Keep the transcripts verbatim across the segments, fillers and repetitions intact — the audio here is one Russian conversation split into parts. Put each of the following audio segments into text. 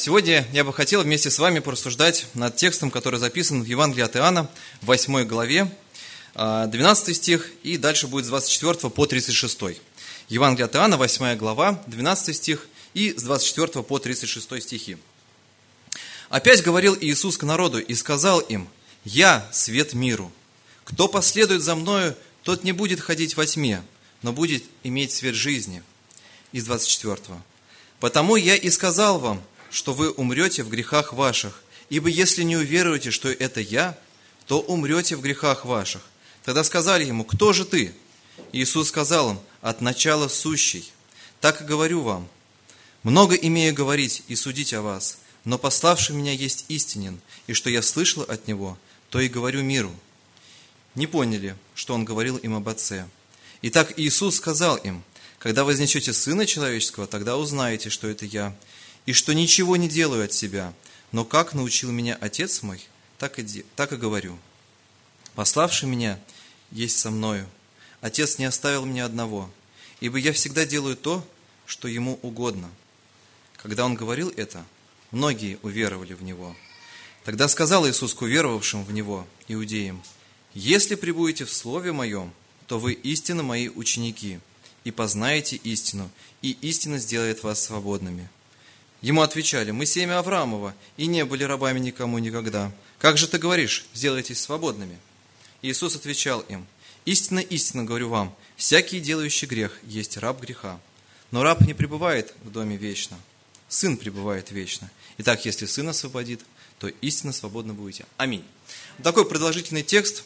Сегодня я бы хотел вместе с вами порассуждать над текстом, который записан в Евангелии от Иоанна, в восьмой главе, двенадцатый стих, и дальше будет с двадцать четвёртого по тридцать шестой. Евангелие от Иоанна, восьмая глава, двенадцатый стих, и с двадцать четвёртого по тридцать шестой стихи. «Опять говорил Иисус к народу и сказал им: „Я свет миру. Кто последует за Мною, тот не будет ходить во тьме, но будет иметь свет жизни“». Из двадцать четвёртого. «Потому я и сказал вам, что вы умрете в грехах ваших, ибо если не уверуете, что это я, то умрете в грехах ваших». Тогда сказали ему: „Кто же ты?“ Иисус сказал им: „От начала сущий. Так и говорю вам. Много имею говорить и судить о вас, но пославший меня есть истинен, и что я слышал от него, то и говорю миру“». Не поняли, что он говорил им об Отце. Итак, Иисус сказал им: „Когда вознесете Сына Человеческого, тогда узнаете, что это я, и что ничего не делаю от себя, но как научил меня Отец мой, так и, де, так и говорю. Пославший меня есть со мною. Отец не оставил меня одного, ибо я всегда делаю то, что ему угодно“». Когда он говорил это, многие уверовали в него. Тогда сказал Иисус к уверовавшим в него, иудеям: „Если пребудете в Слове Моем, то вы истинно Мои ученики, и познаете истину, и истина сделает вас свободными“. Ему отвечали: „Мы семя Авраамова, и не были рабами никому никогда. Как же ты говоришь: сделайтесь свободными?“ Иисус отвечал им: „Истинно, истинно говорю вам, всякий, делающий грех, есть раб греха. Но раб не пребывает в доме вечно, Сын пребывает вечно. Итак, если Сын освободит, то истинно свободны будете“. Аминь. Такой продолжительный текст.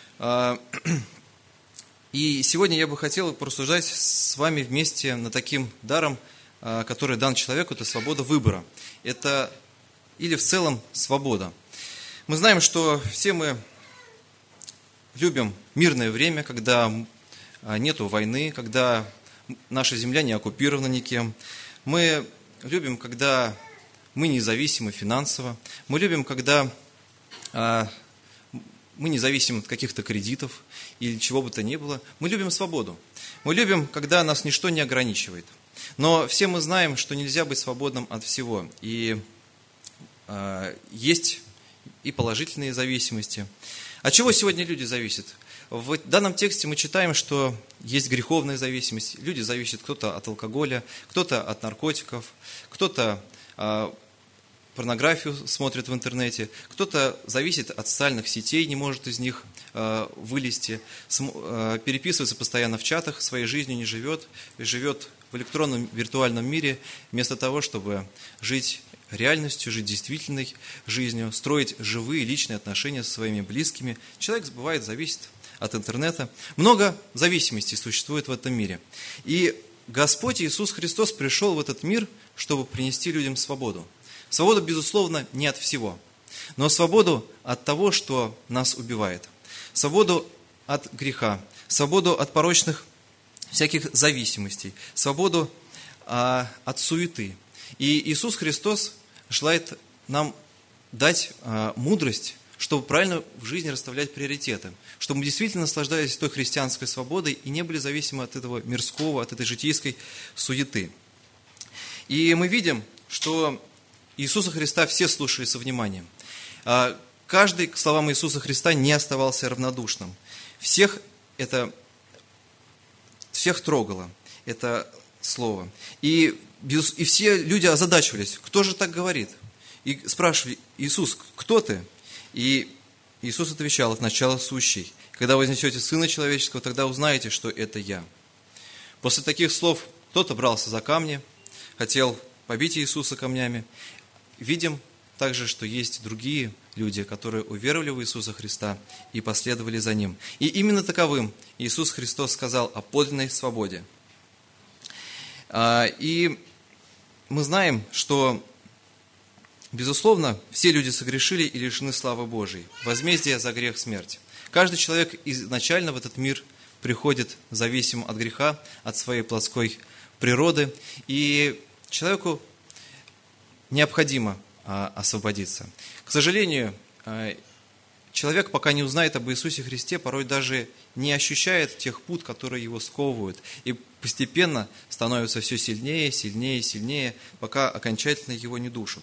И сегодня я бы хотел порассуждать с вами вместе над таким даром, который дан человеку, это свобода выбора. Это или в целом свобода. Мы знаем, что все мы любим мирное время, когда нету войны, когда наша земля не оккупирована никем. Мы любим, когда мы независимы финансово. Мы любим, когда мы не зависим от каких-то кредитов или чего бы то ни было. Мы любим свободу. Мы любим, когда нас ничто не ограничивает. Но все мы знаем, что нельзя быть свободным от всего. И э, есть и положительные зависимости. От чего сегодня люди зависят? В данном тексте мы читаем, что есть греховная зависимость. Люди зависят кто-то от алкоголя, кто-то от наркотиков, кто-то э, порнографию смотрит в интернете, кто-то зависит от социальных сетей, не может из них э, вылезти, см, э, переписывается постоянно в чатах, своей жизнью не живет, живет в электронном виртуальном мире, вместо того, чтобы жить реальностью, жить действительной жизнью, строить живые личные отношения со своими близкими. Человек, бывает, зависит от интернета. Много зависимостей существует в этом мире. И Господь Иисус Христос пришел в этот мир, чтобы принести людям свободу. Свободу, безусловно, не от всего, но свободу от того, что нас убивает. Свободу от греха, свободу от порочных всяких зависимостей, свободу а, от суеты. И Иисус Христос желает нам дать а, мудрость, чтобы правильно в жизни расставлять приоритеты, чтобы мы действительно наслаждались той христианской свободой и не были зависимы от этого мирского, от этой житейской суеты. И мы видим, что Иисуса Христа все слушали со вниманием. А, каждый к словам Иисуса Христа не оставался равнодушным. Всех это Всех трогало это слово. И, и все люди озадачивались, кто же так говорит? И спрашивали: Иисус, кто ты? И Иисус отвечал: от начала сущий. Когда вознесете Сына Человеческого, тогда узнаете, что это я. После таких слов кто-то брался за камни, хотел побить Иисуса камнями. Видим также, что есть другие люди, которые уверовали в Иисуса Христа и последовали за Ним. И именно таковым Иисус Христос сказал о подлинной свободе. И мы знаем, что, безусловно, все люди согрешили и лишены славы Божией. Возмездие за грех — смерть. Каждый человек изначально в этот мир приходит зависим от греха, от своей плотской природы. И человеку необходимо освободиться. К сожалению, человек, пока не узнает об Иисусе Христе, порой даже не ощущает тех пут, которые его сковывают. И постепенно становится все сильнее, сильнее, сильнее, пока окончательно его не душат.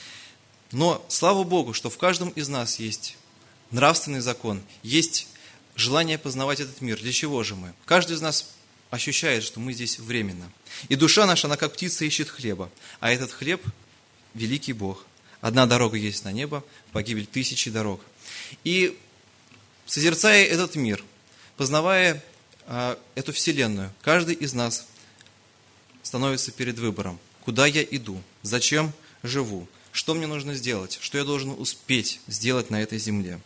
Но слава Богу, что в каждом из нас есть нравственный закон, есть желание познавать этот мир. Для чего же мы? Каждый из нас ощущает, что мы здесь временно. И душа наша, она как птица ищет хлеба. А этот хлеб – великий Бог. Одна дорога есть на небо, в погибель тысячи дорог. И созерцая этот мир, познавая э, эту вселенную, каждый из нас становится перед выбором. Куда я иду? Зачем живу? Что мне нужно сделать? Что я должен успеть сделать на этой земле?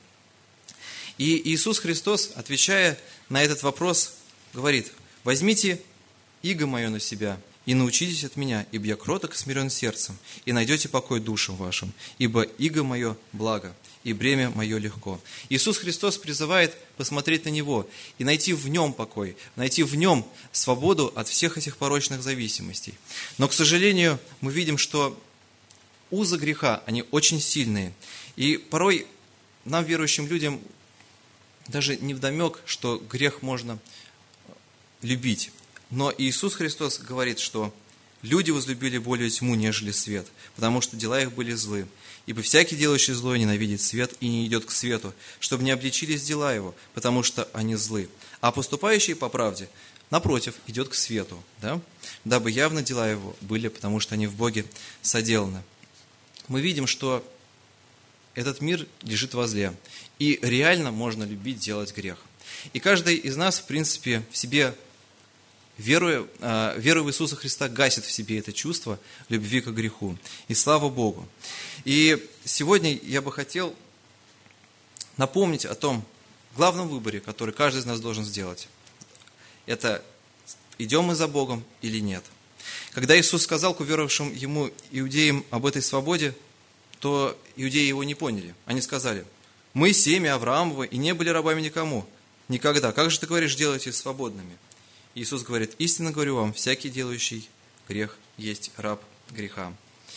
И Иисус Христос, отвечая на этот вопрос, говорит: возьмите иго мое на себя и научитесь от меня, ибо я кроток и смирен сердцем, и найдете покой душам вашим, ибо иго мое благо, и бремя мое легко. Иисус Христос призывает посмотреть на Него и найти в Нем покой, найти в Нем свободу от всех этих порочных зависимостей. Но, к сожалению, мы видим, что узы греха, они очень сильные. И порой нам, верующим людям, даже невдомек, что грех можно любить. Но Иисус Христос говорит, что люди возлюбили более тьму, нежели свет, потому что дела их были злы. Ибо всякий, делающий злое, ненавидит свет и не идет к свету, чтобы не обличились дела его, потому что они злы. А поступающий по правде, напротив, идет к свету, да? Дабы явно дела его были, потому что они в Боге соделаны. Мы видим, что этот мир лежит во зле, и реально можно любить делать грех. И каждый из нас, в принципе, в себе, веруя, веруя в Иисуса Христа, гасит в себе это чувство любви к греху. И слава Богу. И сегодня я бы хотел напомнить о том главном выборе, который каждый из нас должен сделать. Это идем мы за Богом или нет. Когда Иисус сказал к уверовавшим Ему иудеям об этой свободе, то иудеи Его не поняли. Они сказали: мы семя Авраамова и не были рабами никому. Никогда. Как же ты говоришь, делайте свободными? Иисус говорит: истинно говорю вам, всякий делающий грех есть раб греха.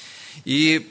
И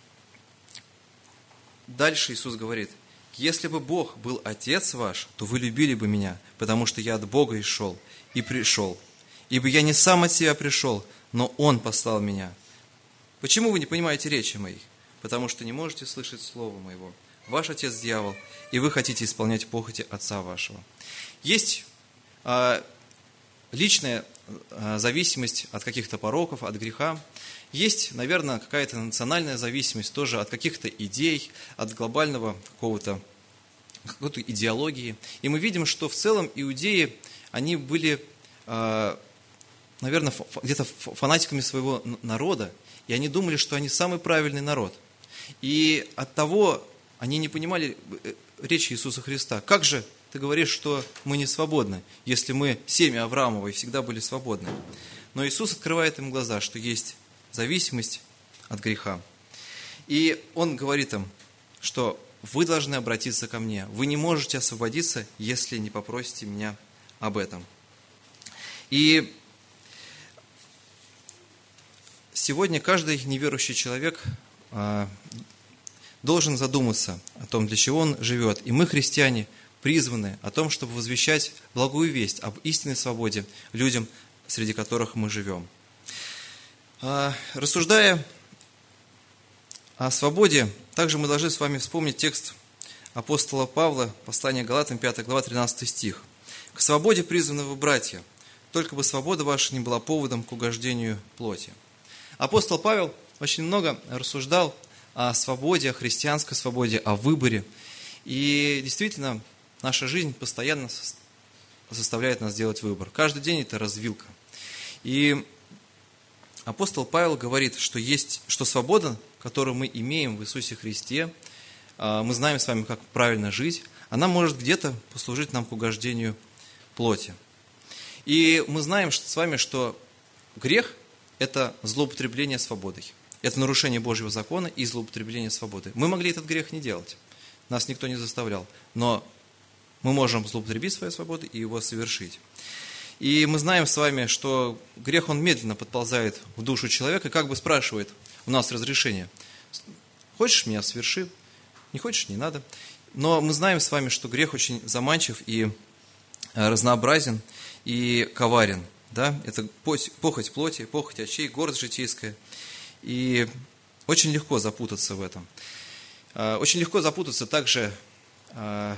дальше Иисус говорит: если бы Бог был Отец ваш, то вы любили бы меня, потому что я от Бога и шел, и пришел. Ибо я не сам от себя пришел, но Он послал меня. Почему вы не понимаете речи моей? Потому что не можете слышать слова моего. Ваш отец дьявол, и вы хотите исполнять похоти отца вашего. Есть а, личная а, зависимость от каких-то пороков, от греха. Есть, наверное, какая-то национальная зависимость тоже от каких-то идей, от глобального какого-то, какой-то идеологии. И мы видим, что в целом иудеи, они были, а, наверное, где-то фанатиками своего народа, и они думали, что они самый правильный народ. И от того они не понимали речи Иисуса Христа. Как же ты говоришь, что мы не свободны, если мы семя Авраамова и всегда были свободны? Но Иисус открывает им глаза, что есть зависимость от греха. И Он говорит им, что вы должны обратиться ко мне. Вы не можете освободиться, если не попросите меня об этом. И сегодня каждый неверующий человек должен задуматься о том, для чего он живет. И мы, христиане, призваны о том, чтобы возвещать благую весть об истинной свободе людям, среди которых мы живем. Рассуждая о свободе, также мы должны с вами вспомнить текст апостола Павла, послание Галатам, пятая глава, тринадцатый стих. «К свободе призваны вы, братья, только бы свобода ваша не была поводом к угождению плоти». Апостол Павел очень много рассуждал о свободе, о христианской свободе, о выборе. И действительно, наша жизнь постоянно заставляет нас делать выбор. Каждый день это развилка. И апостол Павел говорит, что есть, что свобода, которую мы имеем в Иисусе Христе, мы знаем с вами, как правильно жить, она может где-то послужить нам к угождению плоти. И мы знаем с вами, что грех – это злоупотребление свободой. Это нарушение Божьего закона и злоупотребление свободы. Мы могли этот грех не делать. Нас никто не заставлял. Но мы можем злоупотребить своей свободой и его совершить. И мы знаем с вами, что грех, он медленно подползает в душу человека и как бы спрашивает у нас разрешение. Хочешь, меня соверши? Не хочешь, не надо. Но мы знаем с вами, что грех очень заманчив и разнообразен, и коварен. да, это похоть плоти, похоть очей, гордость житейская. И очень легко запутаться в этом. Очень легко запутаться также во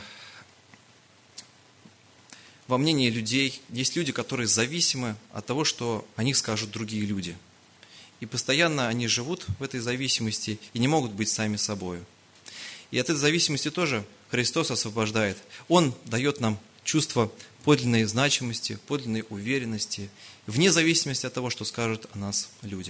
мнении людей. Есть люди, которые зависимы от того, что о них скажут другие люди. И постоянно они живут в этой зависимости и не могут быть сами собой. И от этой зависимости тоже Христос освобождает. Он дает нам чувство подлинной значимости, подлинной уверенности, вне зависимости от того, что скажут о нас люди.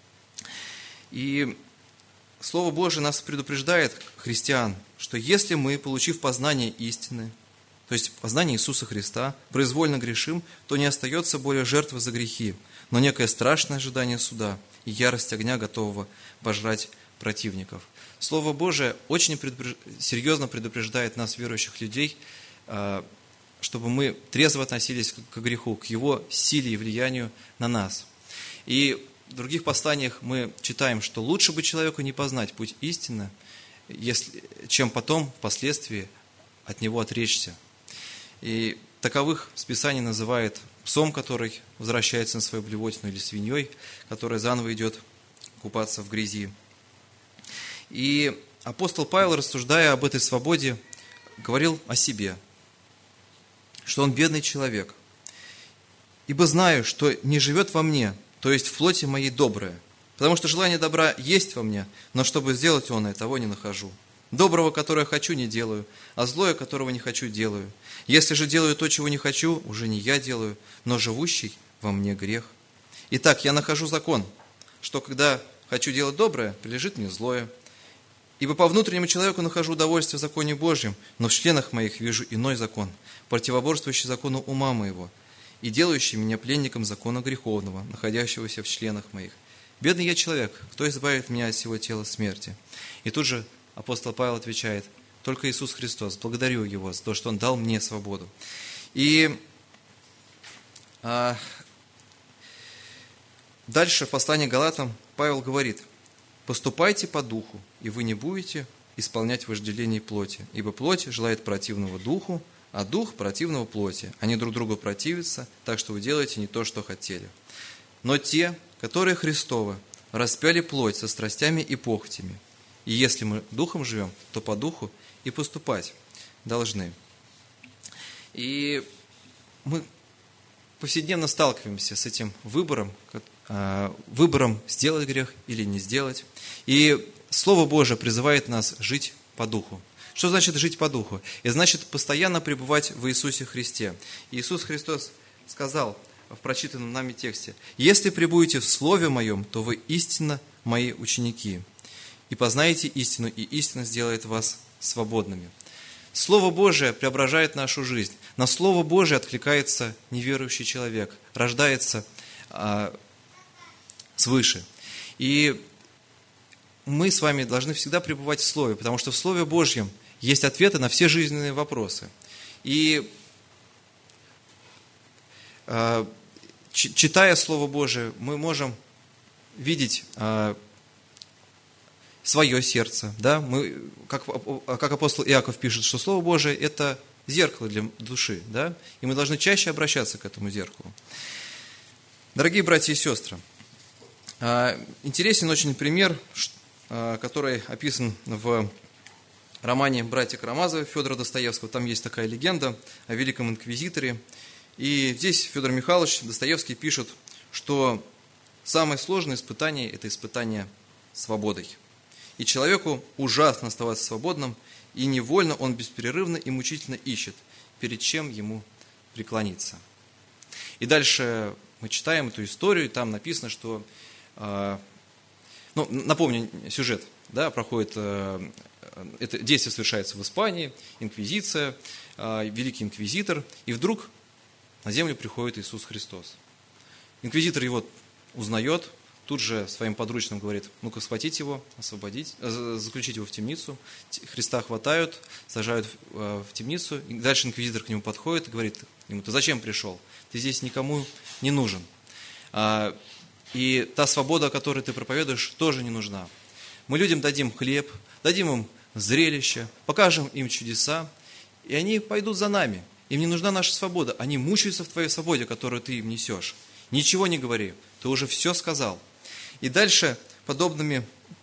И Слово Божие нас предупреждает, христиан, что если мы, получив познание истины, то есть познание Иисуса Христа, произвольно грешим, то не остается более жертвы за грехи, но некое страшное ожидание суда и ярость огня, готового пожрать противников. Слово Божие очень предупреж... серьезно предупреждает нас, верующих людей, чтобы мы трезво относились к греху, к его силе и влиянию на нас. И в других посланиях мы читаем, что лучше бы человеку не познать путь истины, если, чем потом, впоследствии, от него отречься. И таковых Писание называет псом, который возвращается на свою блевотину, или свиньей, которая заново идет купаться в грязи. И апостол Павел, рассуждая об этой свободе, говорил о себе, что он бедный человек. «Ибо знаю, что не живет во мне, то есть в плоти моей доброе, потому что желание добра есть во мне, но чтобы сделать оное, того не нахожу. Доброго, которое хочу, не делаю, а злое, которого не хочу, делаю. Если же делаю то, чего не хочу, уже не я делаю, но живущий во мне грех. Итак, я нахожу закон, что когда хочу делать доброе, прилежит мне злое. Ибо по внутреннему человеку нахожу удовольствие в законе Божьем, но в членах моих вижу иной закон, противоборствующий закону ума моего, и делающий меня пленником закона греховного, находящегося в членах моих. Бедный я человек, кто избавит меня от всего тела смерти?» И тут же апостол Павел отвечает: «Только Иисус Христос, благодарю Его за то, что Он дал мне свободу». И а, дальше в послании к Галатам Павел говорит: «Поступайте по духу, и вы не будете исполнять вожделение плоти, ибо плоть желает противного духу, а дух противного плоти. Они друг другу противятся, так что вы делаете не то, что хотели. Но те, которые Христовы, распяли плоть со страстями и похотями. И если мы духом живем, то по духу и поступать должны». И мы повседневно сталкиваемся с этим выбором, выбором сделать грех или не сделать. И Слово Божие призывает нас жить по духу. Что значит жить по духу? Это значит постоянно пребывать в Иисусе Христе. Иисус Христос сказал в прочитанном нами тексте: «Если пребудете в Слове Моем, то вы истинно Мои ученики, и познаете истину, и истина сделает вас свободными». Слово Божие преображает нашу жизнь. На Слово Божие откликается неверующий человек, рождается а, свыше. И мы с вами должны всегда пребывать в Слове, потому что в Слове Божьем есть ответы на все жизненные вопросы. И а, читая Слово Божие, мы можем видеть а, свое сердце. Да? Мы, как, как апостол Иаков пишет, что Слово Божие – это зеркало для души. Да? И мы должны чаще обращаться к этому зеркалу. Дорогие братья и сестры, интересен очень пример, который описан в романе «Братья Карамазовы» Федора Достоевского. Там есть такая легенда о великом инквизиторе. И здесь Федор Михайлович Достоевский пишет, что самое сложное испытание – это испытание свободой. И человеку ужасно оставаться свободным, и невольно он бесперерывно и мучительно ищет, перед чем ему преклониться. И дальше мы читаем эту историю, и там написано, что, э, ну, напомню сюжет, да, проходит, э, это действие совершается в Испании, инквизиция, э, великий инквизитор, и вдруг на землю приходит Иисус Христос. Инквизитор его узнает, тут же своим подручным говорит: ну-ка, схватить его, освободить, заключить его в темницу. Христа хватают, сажают в темницу. И дальше инквизитор к нему подходит и говорит ему: ты зачем пришел? Ты здесь никому не нужен. И та свобода, которую ты проповедуешь, тоже не нужна. Мы людям дадим хлеб, дадим им зрелище, покажем им чудеса, и они пойдут за нами. Им не нужна наша свобода. Они мучаются в твоей свободе, которую ты им несешь. Ничего не говори, ты уже все сказал. И дальше подобными,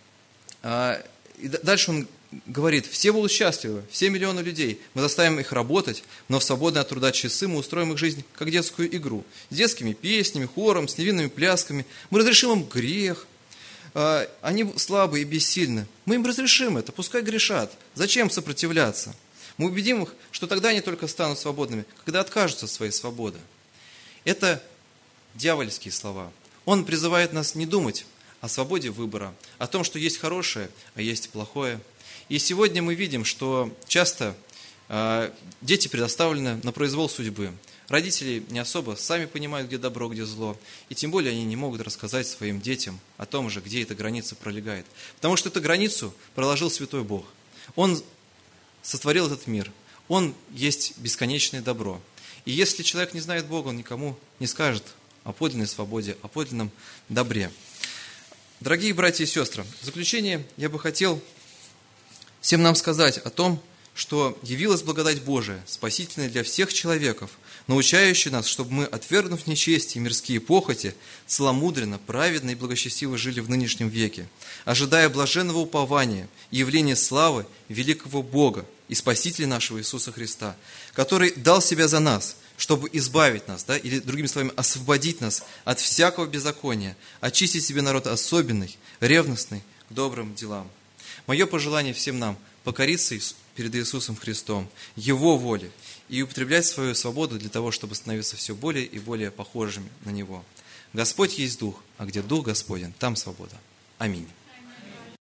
и дальше он говорит, все будут счастливы, все миллионы людей, мы заставим их работать, но в свободное от труда часы мы устроим их жизнь как детскую игру, с детскими песнями, хором, с невинными плясками, мы разрешим им грех, они слабы и бессильны, мы им разрешим это, пускай грешат, зачем сопротивляться? Мы убедим их, что тогда они только станут свободными, когда откажутся от своей свободы. Это дьявольские слова. Он призывает нас не думать о свободе выбора, о том, что есть хорошее, а есть плохое. И сегодня мы видим, что часто э, дети предоставлены на произвол судьбы. Родители не особо сами понимают, где добро, где зло. И тем более они не могут рассказать своим детям о том же, где эта граница пролегает. Потому что эту границу проложил Святой Бог. Он сотворил этот мир. Он есть бесконечное добро. И если человек не знает Бога, он никому не скажет о подлинной свободе, о подлинном добре. Дорогие братья и сестры, в заключение я бы хотел всем нам сказать о том, что явилась благодать Божия, спасительная для всех человеков, научающая нас, чтобы мы, отвергнув нечестие и мирские похоти, целомудренно, праведно и благочестиво жили в нынешнем веке, ожидая блаженного упования и явления славы великого Бога и Спасителя нашего Иисуса Христа, который дал себя за нас, чтобы избавить нас, да, или, другими словами, освободить нас от всякого беззакония, очистить себе народ особенный, ревностный к добрым делам. Мое пожелание всем нам – покориться перед Иисусом Христом, Его воле, и употреблять свою свободу для того, чтобы становиться все более и более похожими на Него. Господь есть Дух, а где Дух Господень, там свобода. Аминь.